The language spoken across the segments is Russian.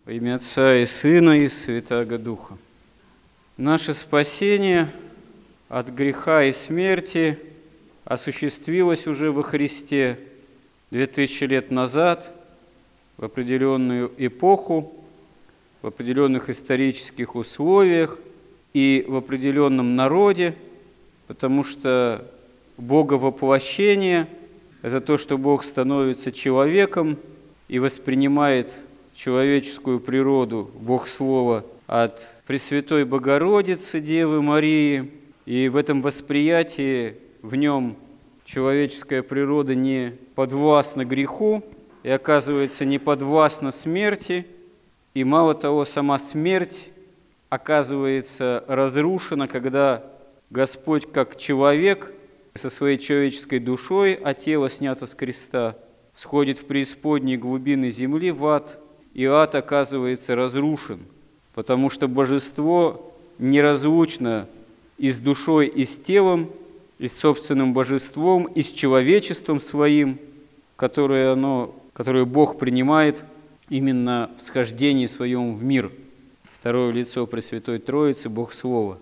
Во имя Отца и Сына и Святаго Духа. Наше спасение от греха и смерти осуществилось уже во Христе 2000 лет назад, в определенную эпоху, в определенных исторических условиях и в определенном народе, потому что Боговоплощение – это то, что Бог становится человеком и воспринимает человеческую природу, Бог Слова, от Пресвятой Богородицы, Девы Марии, и в этом восприятии в нем человеческая природа не подвластна греху и оказывается не подвластна смерти, и мало того, сама смерть оказывается разрушена, когда Господь как человек со своей человеческой душой, а тело снято с креста, сходит в преисподние глубины земли, в ад, и ад оказывается разрушен, потому что божество неразлучно и с душой, и с телом, и с собственным божеством, и с человечеством своим, которое Бог принимает именно в схождении своем в мир. Второе лицо Пресвятой Троицы, Бог Слова.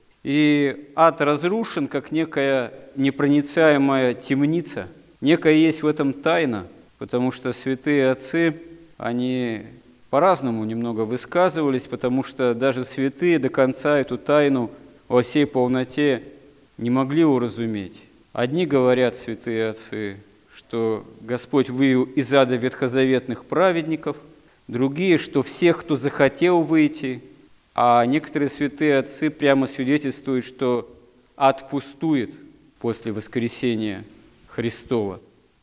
И ад разрушен, как некая непроницаемая темница. Некая есть в этом тайна, потому что святые отцы, они по-разному немного высказывались, потому что даже святые до конца эту тайну во всей полноте не могли уразуметь. Одни говорят, святые отцы, что Господь вывел из ада ветхозаветных праведников, другие, что всех, кто захотел выйти, а некоторые святые отцы прямо свидетельствуют, что ад пустует после воскресения Христова.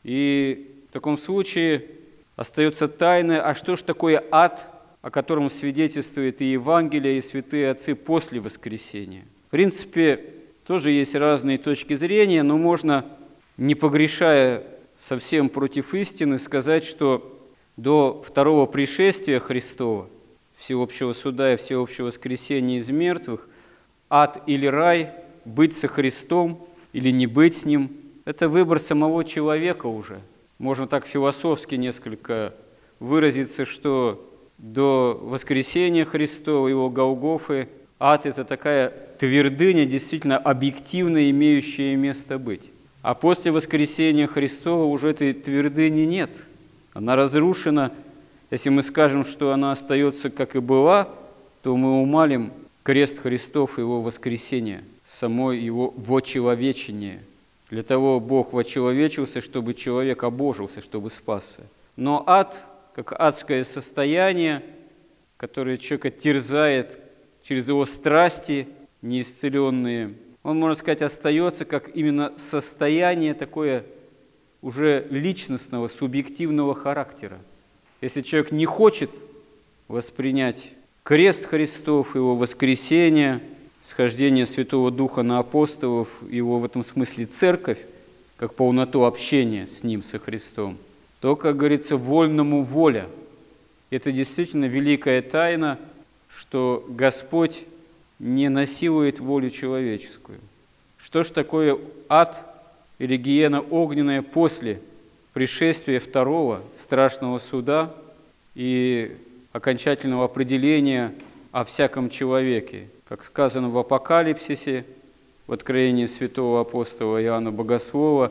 И в таком случае остается тайна, а что же такое ад, о котором свидетельствует и Евангелие, и святые отцы после воскресения? В принципе, тоже есть разные точки зрения, но можно, не погрешая совсем против истины, сказать, что до второго пришествия Христова, всеобщего суда и всеобщего воскресения из мертвых, ад или рай, быть со Христом или не быть с Ним – это выбор самого человека уже. Можно так философски несколько выразиться, что до воскресения Христова, Его Голгофы, ад – это такая твердыня, действительно объективно имеющая место быть. А после воскресения Христова уже этой твердыни нет. Она разрушена. Если мы скажем, что она остается, как и была, то мы умалим крест Христов и Его воскресение, само Его вочеловечение. Для того Бог вочеловечился, чтобы человек обожился, чтобы спасся. Но ад, как адское состояние, которое человека терзает через его страсти неисцеленные, он, можно сказать, остается как именно состояние такое уже личностного, субъективного характера. Если человек не хочет воспринять крест Христов, Его воскресение, схождение Святого Духа на апостолов, Его в этом смысле церковь, как полноту общения с Ним, со Христом, то, как говорится, вольному воля. Это действительно великая тайна, что Господь не насилует волю человеческую. Что ж такое ад или гиена огненная после пришествия второго страшного суда и окончательного определения о всяком человеке? Как сказано в Апокалипсисе, в откровении святого апостола Иоанна Богослова,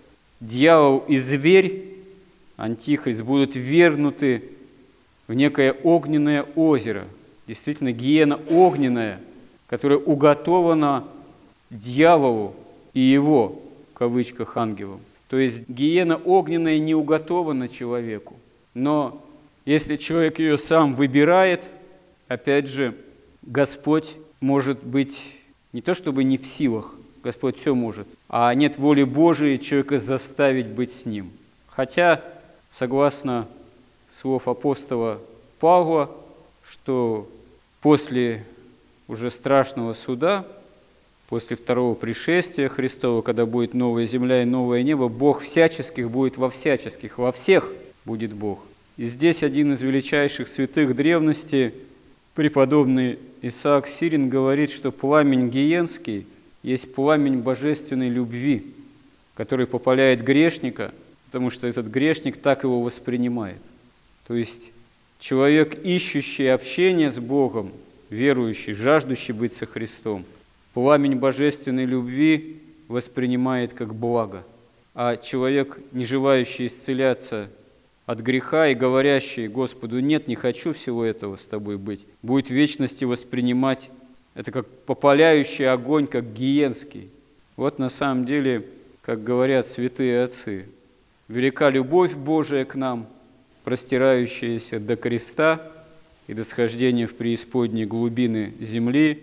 дьявол и зверь, антихрист, будут ввергнуты в некое огненное озеро, действительно гиена огненная, которая уготована дьяволу и его, в кавычках, ангелам. То есть гиена огненная не уготована человеку, но если человек ее сам выбирает, опять же, Господь может быть не то чтобы не в силах, Господь все может, а нет воли Божией человека заставить быть с Ним. Хотя, согласно слов апостола Павла, что после уже страшного суда, после второго пришествия Христова, когда будет новая земля и новое небо, Бог всяческих будет во всяческих, во всех будет Бог. И здесь один из величайших святых древности, преподобный Исаак Сирин, говорит, что пламень гиенский есть пламень божественной любви, который попаляет грешника, потому что этот грешник так его воспринимает. То есть человек, ищущий общение с Богом, верующий, жаждущий быть со Христом, пламень божественной любви воспринимает как благо, а человек, не желающий исцеляться от греха и говорящий Господу: «Нет, не хочу всего этого с тобой быть», будет в вечности воспринимать это как попаляющий огонь, как гиенский. Вот на самом деле, как говорят святые отцы, велика любовь Божия к нам, простирающаяся до креста и до схождения в преисподние глубины земли,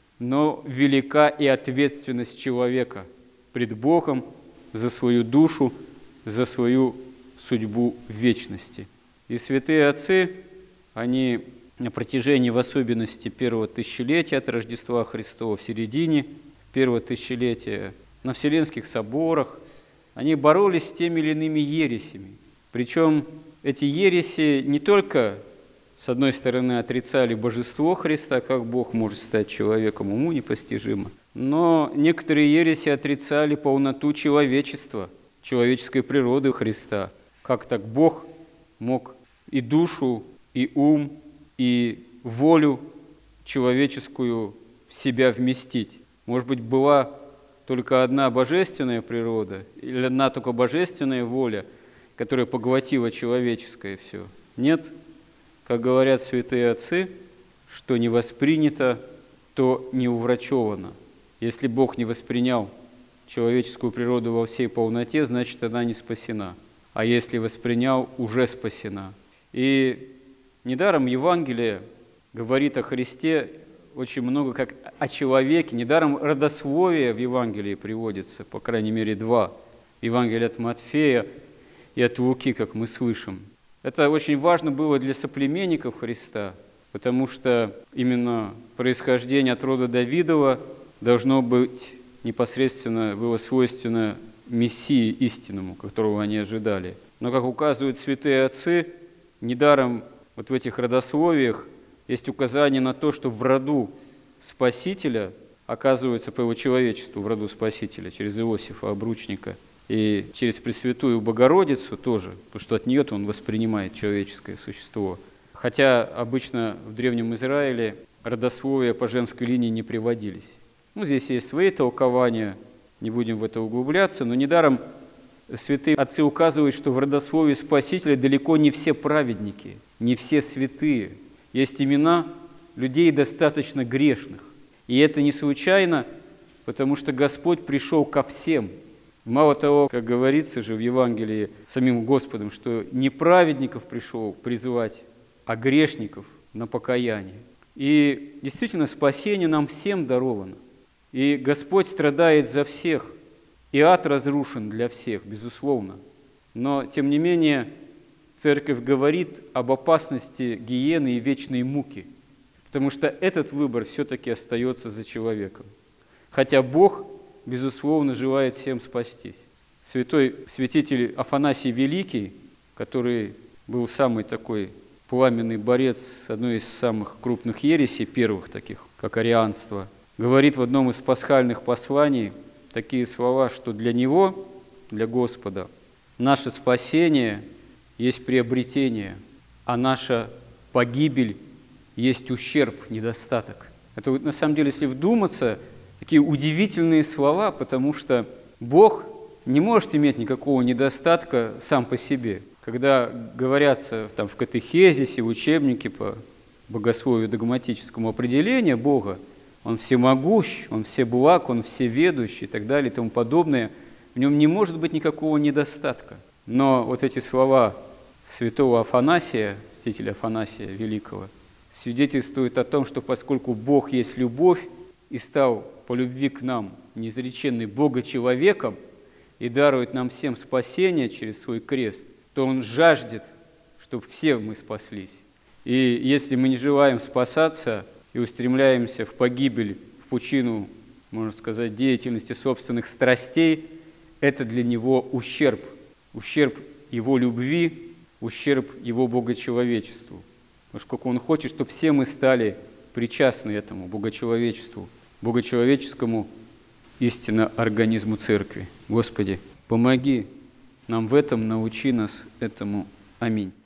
но велика и ответственность человека пред Богом за свою душу, за свою судьбу в вечности. И святые отцы, они на протяжении, в особенности, первого тысячелетия от Рождества Христова, в середине первого тысячелетия, на Вселенских соборах, они боролись с теми или иными ересями. Причем эти ереси не только, с одной стороны, отрицали божество Христа, как Бог может стать человеком, уму непостижимо, но некоторые ереси отрицали полноту человечества, человеческой природы Христа. Как так Бог мог и душу, и ум, и волю человеческую в себя вместить? Может быть, была только одна божественная природа или одна только божественная воля, которая поглотила человеческое все? Нет. Как говорят святые отцы, что не воспринято, то не уврачевано. Если Бог не воспринял человеческую природу во всей полноте, значит, она не спасена. А если воспринял, уже спасена. И недаром Евангелие говорит о Христе очень много как о человеке. Недаром родословие в Евангелии приводится, по крайней мере, 2. Евангелие от Матфея и от Луки, как мы слышим. Это очень важно было для соплеменников Христа, потому что именно происхождение от рода Давидова должно быть непосредственно, было свойственно Мессии истинному, которого они ожидали. Но, как указывают святые отцы, недаром вот в этих родословиях есть указание на то, что в роду Спасителя, оказывается, по его человечеству, в роду Спасителя, через Иосифа, обручника, и через Пресвятую Богородицу тоже, потому что от нее-то он воспринимает человеческое существо. Хотя обычно в Древнем Израиле родословия по женской линии не приводились. Здесь есть свои толкования, не будем в это углубляться, но недаром святые отцы указывают, что в родословии Спасителя далеко не все праведники, не все святые. Есть имена людей достаточно грешных. И это не случайно, потому что Господь пришел ко всем. Мало того, как говорится же в Евангелии самим Господом, что не праведников пришел призывать, а грешников на покаяние. И действительно, спасение нам всем даровано. И Господь страдает за всех, и ад разрушен для всех, безусловно. Но, тем не менее, Церковь говорит об опасности гиены и вечной муки, потому что этот выбор все-таки остается за человеком. Хотя Бог, безусловно, желает всем спастись. Святой святитель Афанасий Великий, который был самый такой пламенный борец с одной из самых крупных ересей, первых таких, как арианство, говорит в одном из пасхальных посланий такие слова, что для Него, для Господа, наше спасение есть приобретение, а наша погибель есть ущерб, недостаток. Это на самом деле, если вдуматься, такие удивительные слова, потому что Бог не может иметь никакого недостатка сам по себе. Когда говорятся там, в катехезисе, в учебнике по богословию догматическому определению Бога, Он всемогущ, Он всеблаг, Он всеведущий и так далее и тому подобное, в Нем не может быть никакого недостатка. Но вот эти слова святого Афанасия, святителя Афанасия Великого, свидетельствуют о том, что поскольку Бог есть любовь и стал по любви к нам неизреченный Бога-человеком и дарует нам всем спасение через свой крест, то Он жаждет, чтобы все мы спаслись. И если мы не желаем спасаться и устремляемся в погибель, в пучину, можно сказать, деятельности собственных страстей, это для Него ущерб Его любви, ущерб Его богочеловечеству. Поскольку Он хочет, чтобы все мы стали причастны этому богочеловечеству, богочеловеческому истинно организму Церкви. Господи, помоги нам в этом, научи нас этому. Аминь.